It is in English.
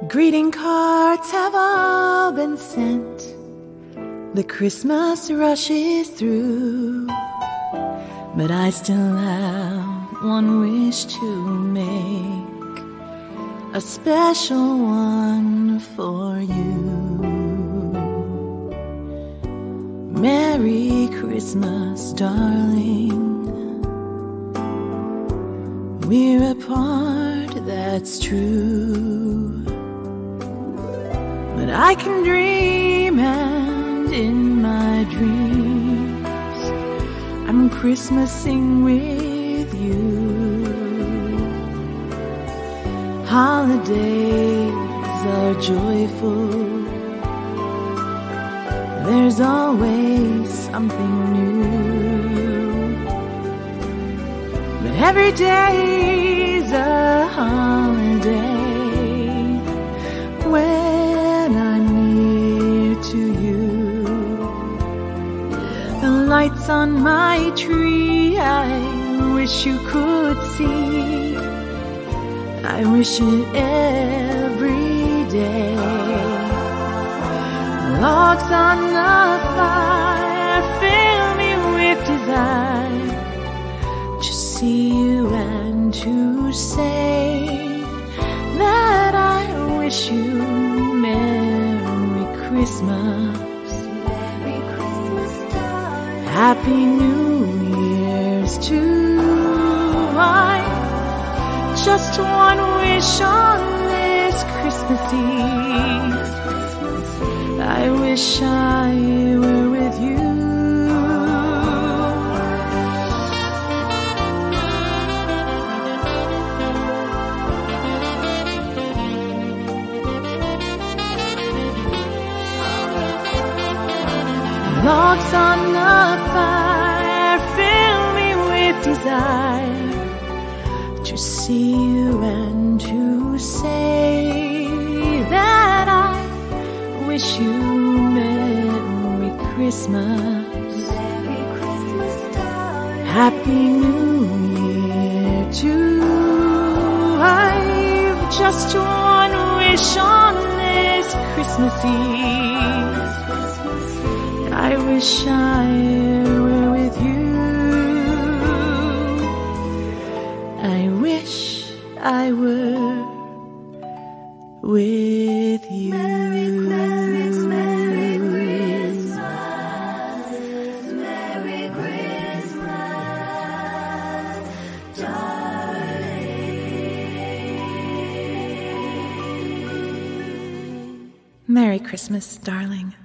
Greeting cards have all been sent. The Christmas rush is through, but I still have one wish to make, a special one for you. Merry Christmas, darling. We're apart, that's true, but I can dream, and in my dreams I'm Christmasing with you. Holidays are joyful, there's always something new, but every day's a holiday when I'm near to you. The lights on my tree, I wish you could see. I wish it every day. Logs on the fire fill me with desire to see you and to say that I wish you Merry Christmas. Merry Christmas, darling. Happy New Year's too. I just one wish on this Christmas Eve. I wish I were with you. Logs on the fire fill me with desire to see you and to say that I wish you Merry Christmas. Merry Christmas, darling. Happy New Year too. I've just one wish on this Christmas Eve. I wish I were with you. I wish I were with you. Merry Christmas, Merry Christmas, Merry Christmas, darling. Merry Christmas, darling.